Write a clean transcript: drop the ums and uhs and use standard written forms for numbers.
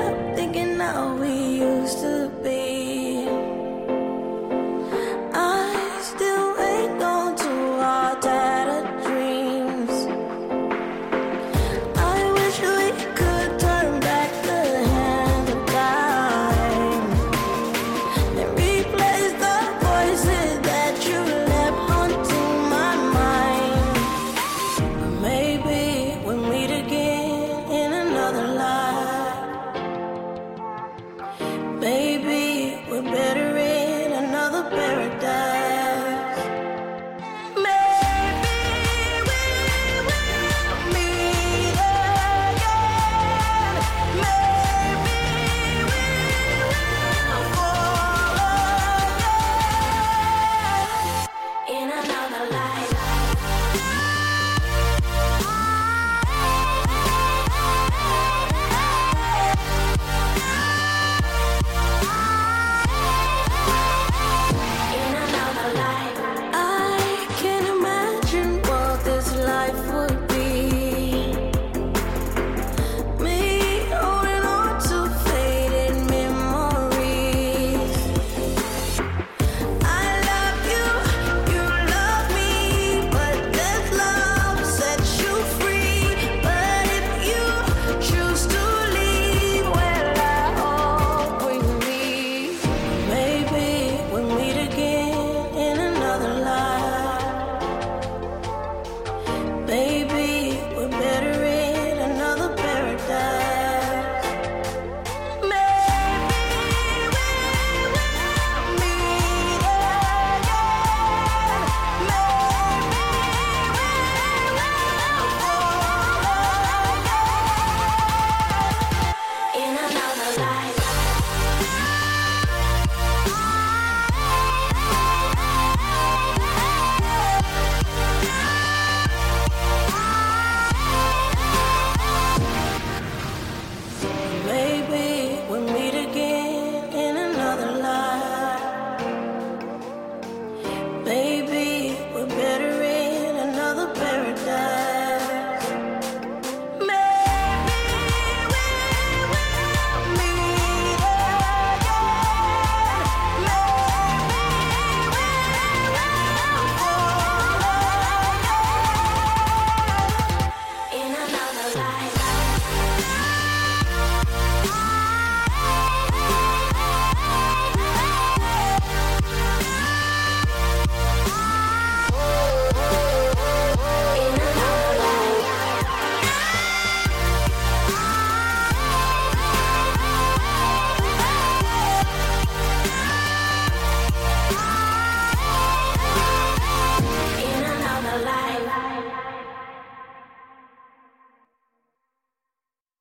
up thinking how we used to be. I still ain't on to our tattered dreams. I wish we could turn back the hand of time and replace the voices that you left haunting my mind. But maybe we'll meet again in another life. Maybe we're better.